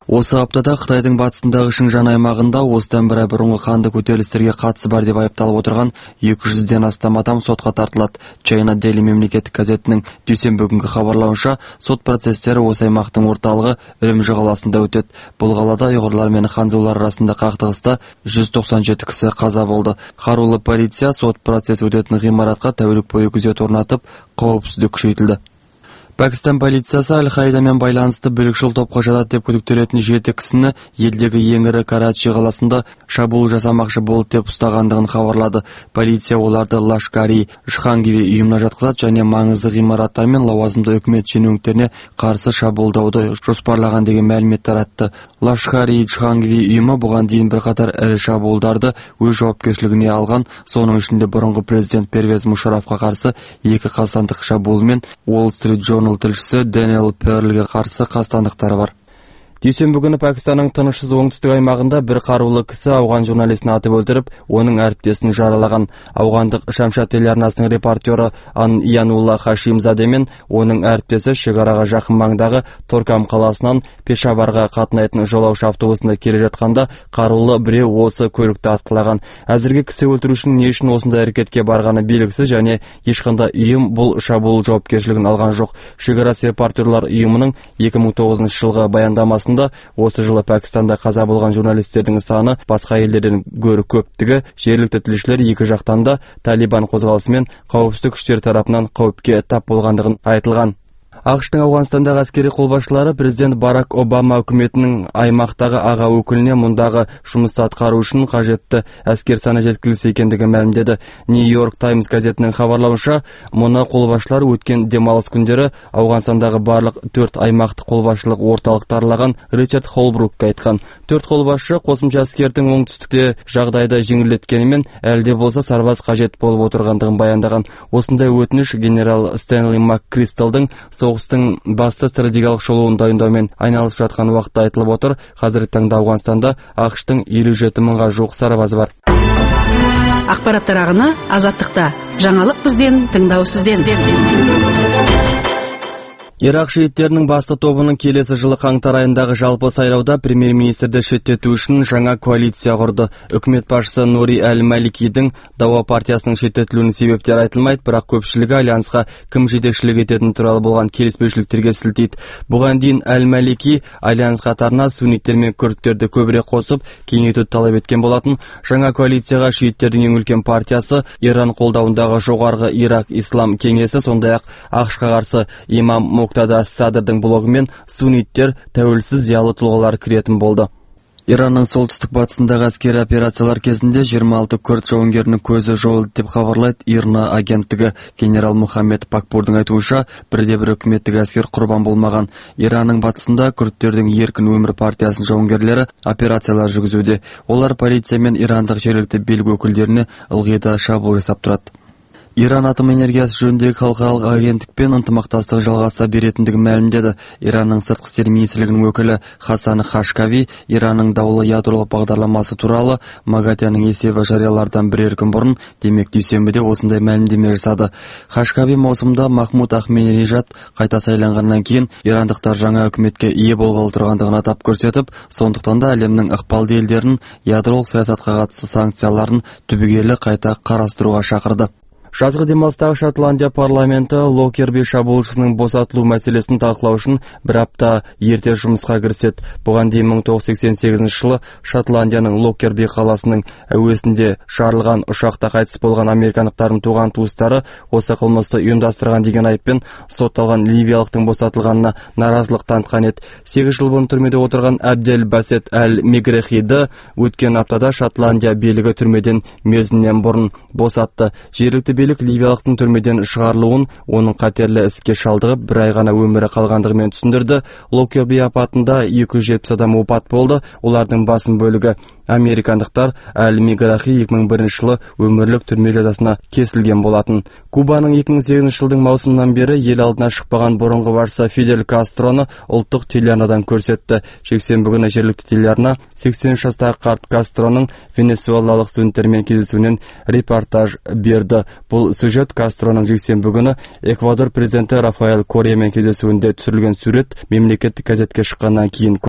Осы аптада Қытайдың батысындағы Шыңжаң аймағында осыдан бір ай бұрынғы қанды көтерілістерге қатысы бар деп айыпталып отырған 200-ден астам адам сотқа тартылады. China Daily мемлекеттік газетінің дүйсенбі күнгі хабарлауынша, сот процестері осы аймақтың орталығы Үрімжі қаласында өтеді. Бұл қалада ұйғырлар мен ханзулар арасында қақтығыста 197 кісі қаза болды. Қарулы полиция сот процесі өтетін ғимаратқа тәулік бойы күзет орнатып, қауіпсіздік күшейтілді. Пәкістан полициясы Аль-Қаидамен байланысты бүлікшіл топқа жатады деп күдіктелетін 7 кісіні елдегі ең ірі Карачи қаласында шабуыл жасамақшы болды деп ұстағандығын хабарлады. Полиция оларды Лашкари Джхангви ұйымына жатқызады және маңызды ғимараттар мен лауазымды үкімет шенеуніктеріне қарсы шабуылдауды жоспарлаған деген мәлімет таратты. Лашкари Джхангви ұйымы бұған дейін бірқатар ірі шабуылдарды өз жауапкершілігіне алған, соның ішінде бұрынғы президент Первез Мушарафқа қарсы 2 қастандық шабуыл мен Wall Street Journal тілшісі Дэниел Перлге қарсы қастандықтары бар. Дүйсенбі күні Пәкістанның тынышсыз оңтүстік аймағында бір қарулы кісі ауған журналистін атып өлтіріп, оның әріптесін жаралаған. Ауғандық Шамшат телеарнасының репортері Янулла Хашимзаде мен оның әріптесі шекараға жақын маңдағы Торкам қаласынан Пешаварға қатынайтын жолаушы автобусында келе жатқанда қарулы біреу осы көлікті атқылаған. Әзірге кісі өлтірушінің не үшін осындай әрекетке барғаны белгісіз және ешқандай ұйым бұл шабуыл жауапкершілігін алған жоқ. Шекара репортерлар ұйымының 2009 жылғы баяндамасы осы жылы Пәкістанда қаза болған журналистердің саны басқа елдерден гөрі көптігі, жергілікті тілшілер екі жақтан да Талибан қозғалысы мен қауіпсіздік күштері тарапынан қауіпке тап болғандығын айтылған. ақш-тың Ауғанстандағы әскери қолбасшылары президент Барак Обама үкіметінің аймақтағы аға өкіліне мұндағы жұмысты атқару үшін қажетті әскер саны жеткіліксіз екендігін мәлімдеді. Нью-Йорк Таймс газетінің хабарлауынша, мұны қолбасшылар өткен демалыс күндері Ауғанстандағы барлық 4 аймақтық қолбасшылық орталықты аралаған Ричард Холбрукқа айтқан. 4 қолбасшы қосымша әскердің оңтүстікте жағдайды жеңілдеткенімен әлде болса сарбаз қажет болып отырғандығын баяндаған. Осындай өтініш генерал Стэнли МакКристалдың соғыстың басты стратегиялық шолуын дайындаумен айналысып жатқан уақытта айтылып отыр. Қазіргі таңда Ауғанстанда ақш-тың 57 мыңға жуық сарбазы бар. Ақпараттар ағыны Азаттықта. Жаңалық бізден, тыңдау сізден. Ирак шииттерінің басты тобының келесі жылы қаңтар айындағы жалпы сайлауда премьер-министрді шеттету үшін жаңа коалиция құрды. Үкімет басшысы Нури Әл-Маликидің Дауа партиясының шеттетілуінің себептері айтылмайды, бірақ көпшілігі альянсқа кім жетекшілік ететін туралы болған келіспеушіліктерге сілтейді. Бұған дейін Әл-Малики альянс қатарына сунниттер мен күрдтерді көбірек қосып, кеңейтуді талап еткен болатын. Жаңа коалицияға шииттердің ең үлкен партиясы, Иран қолдауындағы жоғарғы Ирак Ислам кеңесі, сондай-ақ ақш-қа қарсы имам Мұқтада Садырдың блогы мен сунниттер тәуелсіз зиялы тұлғалар кіретін болды. Иранның солтүстік батысындағы әскери операциялар кезінде 26 күрд жауынгерінің көзі жойылды деп хабарлайды ИРНА агенттігі. Генерал Мухаммед Пакпурдың айтуынша, бірде-бір үкіметтік әскер құрбан болмаған. Иранның батысында күрдтердің еркін өмір партиясының жауынгерлері операциялар жүргізуде. Олар полиция мен ирандық жергілікті билік өкілдеріне ылғи да шабуыл жасап тұрады. Иран атом энергиясы жөніндегі халықаралық агенттікпен ынтымақтастық жалғаса беретіндігін мәлімдеді. Иранның сыртқы істер министрлігінің өкілі Хасан Хашкави Иранның даулы ядролық бағдарламасы туралы Магатяның есебі жариялардан бірер күн бұрын, демек дүйсенбіде осындай мәлімдеме жасады. Хашкави маусымда Махмуд Ахмединежад қайта сайланғаннан кейін ирандықтар жаңа үкіметке ие болғалы тұрғандығын атап көрсетіп, сондықтан да әлемнің ықпалды елдерін ядролық саясатқа қатысты санкцияларын түбегейлі қайта қарастыруға шақырды. Жазғы демалыстағы Шотландия парламенті Локерби шабуылшысының босатылу мәселесін талқылау үшін бір апта ерте жұмысқа кіріседі. Бұған дейін 1988 жылы Шотландияның Локерби қаласының әуесінде жарылған ұшақта қайтыс болған американдықтардың туған туыстары осы қылмысты ұйымдастырған деген айыппен сотталған ливиялықтың босатылғанына наразылық танытқан еді. 8 жыл бұрын түрмеде отырған Абдель Басет Әл-Мегрехиді өткен аптада Шотландия билігі түрмеден мерзімінен бұрын босатты. Жергілікті ливиялықтың түрмеден шығарылуын оның қатерлі іске шалдығып бір ай ғана өмірі қалғандығымен түсіндірді. Локерби апатында 270 адам опат болды. Олардың басым бөлігі американдықтар. Әл-Мегрехи 2001 жылы өмірлік түрме жазасына кесілген болатын. Кубаның 2008 жылдың маусымынан бері ел алдына шықпаған бұрынғы басшысы Фидель Кастроны ұлттық телеарнадан көрсетті. Жексенбі күні жергілікті телеарна 83 жастағы қарт Кастроның венесуэлалық студенттермен кездесуінен репортаж берді. Бұл сюжет Кастроның жексенбі күні Эквадор президенті Рафаэль Кореямен кездесуінде түсірілген сурет мемлекеттік газетке шыққаннан кейін